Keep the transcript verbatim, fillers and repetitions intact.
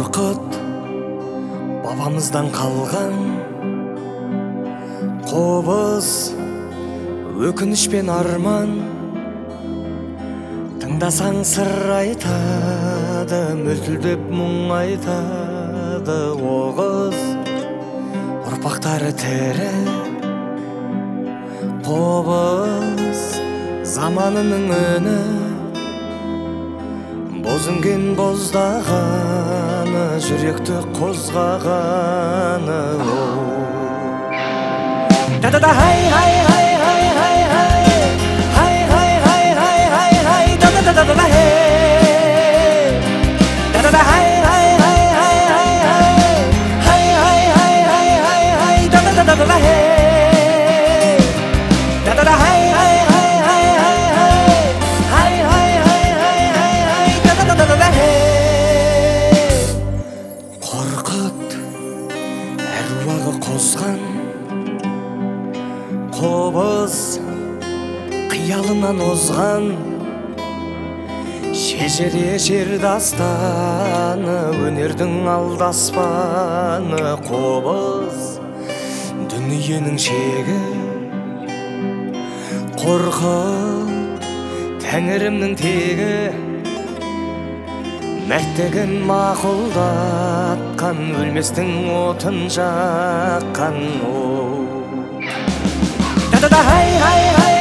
Коркут бабамыздан қалған қобыз, өкініш пен арман. Тыңдасаң сыр айтады, мөлтілдеп мұң айтады. Оғыз ұрпақтары тірі, қобыз заманының үні. Боз үнген боздағаны, жүректі қозғағаны. Да-да-да, хай, хай, хай, хай, хай, хай, хай, хай, хай, хай, хай, хай, да-да-да-да-да, хей. Да-да-да, хай, хай, хай, хай, хай, хай, хай, хай, хай, хай, хай, да-да-да-да-да, хей. Да-да-да, хай, хай, хай, хай, хай, хай, хай, хай, хай, хай, хай, да-да-да-да-да, хей. Коркут әруағы қозған қобыз, қиялынан озған шежіре жер дастаны, өнердің алдаспаны. Қобыз дүниенің шегі, Коркут тәңірімнің тегі. Мәрттігін мақұлдатқан, өлместің отын жаққан. Да-да-да, хай, хай, хай,